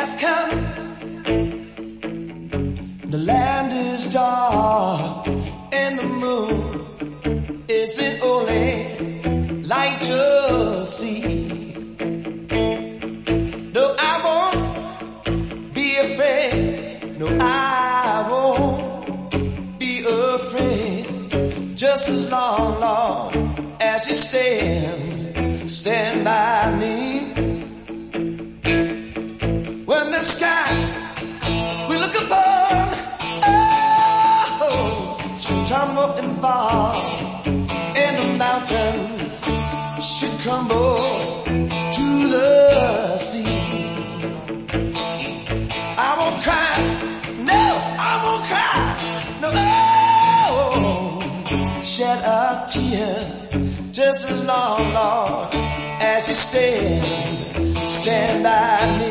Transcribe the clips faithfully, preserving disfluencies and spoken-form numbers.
has come. The land is dark and the moon is the only light you'll see. No, I won't be afraid. No, I won't be afraid. Just as long, Lord, as you stand, stand by me. When the sky we look upon, oh, should tumble and fall, and the mountains should crumble to the sea. I won't cry, no, I won't cry, no, oh, shed a tear, just as long, Lord, as you stand, stand by me.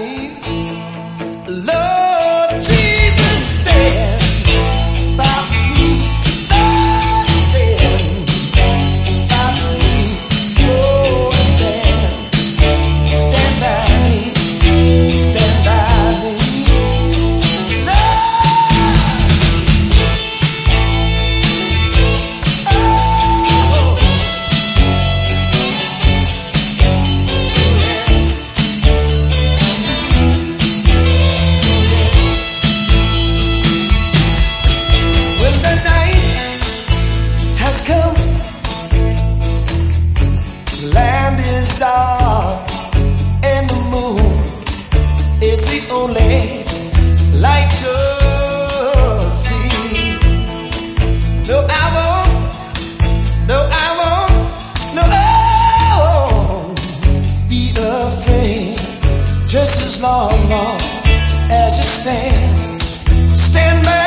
Lord Jesus, stand by me. Lord, stand by me. Oh, stand, stand by me, stand by me. Lord, oh, come. The land is dark and the moon is the only light you'll see. No, I won't, no, I won't, no, I won't be afraid. Just as long, Lord, as you stand, stand by.